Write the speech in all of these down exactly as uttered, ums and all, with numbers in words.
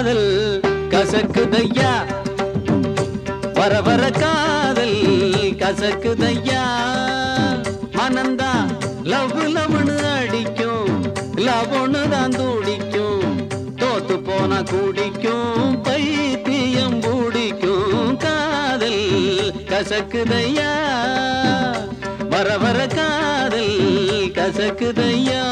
காதல் கசக்குதையா, வர வர காதல் கசக்குதையா. மனந்தா லவ் லவ்னு அடிக்கும், லவ்னு தான் துடிக்கும், தோத்து போனா குடிக்கும், பைத்தியம் பூடிக்கும். காதல் கசக்குதையா, வர வர காதல் கசக்குதையா.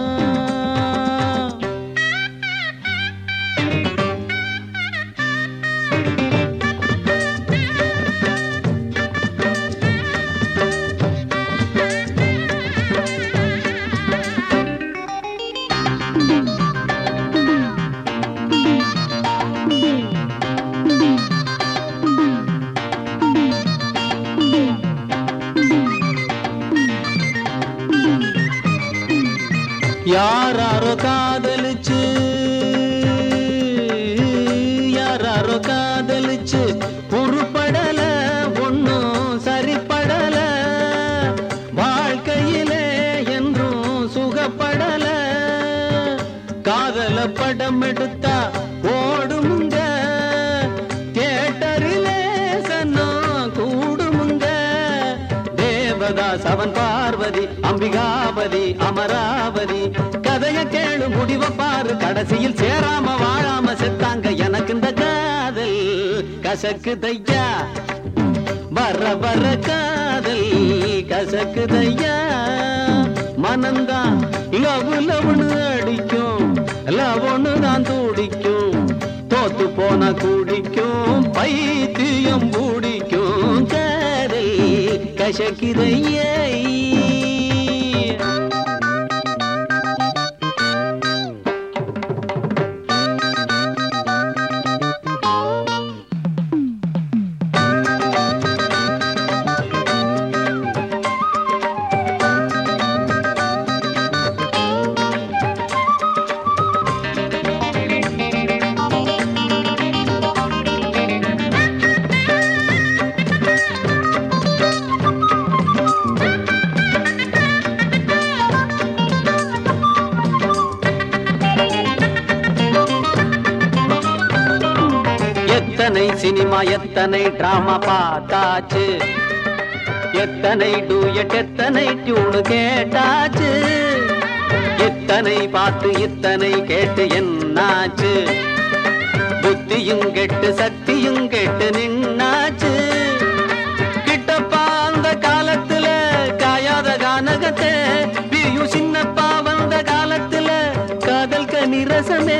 யாராரோ காதலிச்சு யாராரோ காதலிச்சு உருப்படல, ஒன்னும் சரிப்படல, வாழ்க்கையிலே என்றும் சுகப்படல. காதல படம் எடுத்தா ஓடுமுங்க, தியேட்டரிலே சன்னா கூடுமுங்க. தேவதாஸ் அவன் பார்வதி, அம்பிகாபதி அமராவதி, கதைய கேளு முடிவ பாரு, கடைசியில் சேராம வாழாம செத்தாங்க. எனக்கு இந்த காதல் கசக்குதையா, வர வர காதல் கசக்குதையா. மனந்தான் லவ் லவ்னு அடிக்கும், லவ்னு தான் துடிக்கும், தோத்து போன குடிக்கும், பைத்தியம் பூடிக்கும். காதல் கசக்குதையா. எத்தனை சினிமா எத்தனை டிராமா பார்த்தாச்சு, எத்தனை டூயட் எத்தனை டியூனு கேட்டாச்சு. இத்தனை பார்த்து இத்தனை கேட்டு என்னாச்சு, புத்தியும் கெட்டு சக்தியும் கெட்டு நின்னாச்சு. கிட்டப்பா அந்த காலத்துல காயாத கானகத்தை, பிரியும் சின்னப்பா வந்த காலத்துல காதல் கனிரசமே.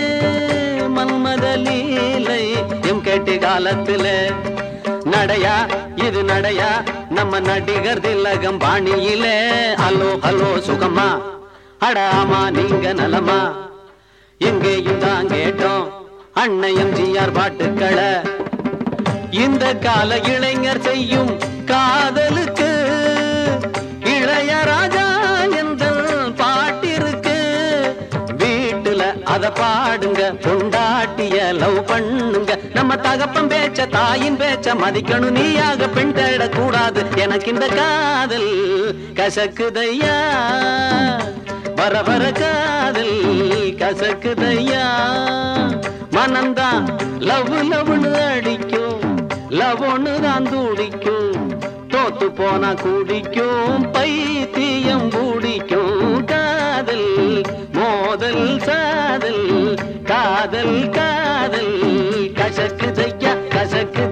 மன்மத லீலை எம் கேட்டு காலத்துல நடையா இது நடையா, நம்ம நடிகர் திலகம் பாணியிலே. ஹலோ ஹலோ சுகமா, அடாமா நீங்க நலமா, எங்கேயும் தான் கேட்டோம் அன்னை எம்ஜிஆர் பாட்டுக்களை. இந்த கால இளைஞர் செய்யும் காதலுக்கு இளையராஜா என்ற பாட்டிருக்கு. வீட்டுல அத பாடுங்க, கொண்டாட்டிய லவ் பண்ணுங்க. நம்ம தகப்பன் பேச்ச தாயின் பேச்ச மதிக்கணும், நீயாக பெண் தேடக்கூடாது. எனக்கு இந்த காதல் கசக்குதையா, வர வர காதல் கசக்குதையா. மனந்தான் லவ் லவ்னு அடிக்கும், லவ்னு தான் துடிக்கும், தோத்து போனா குடிக்கும், பைத்தியம் பூடிக்கும். காதல் மோதல் சாதல், காதல் காதல் கசக்குதையா கசக்கு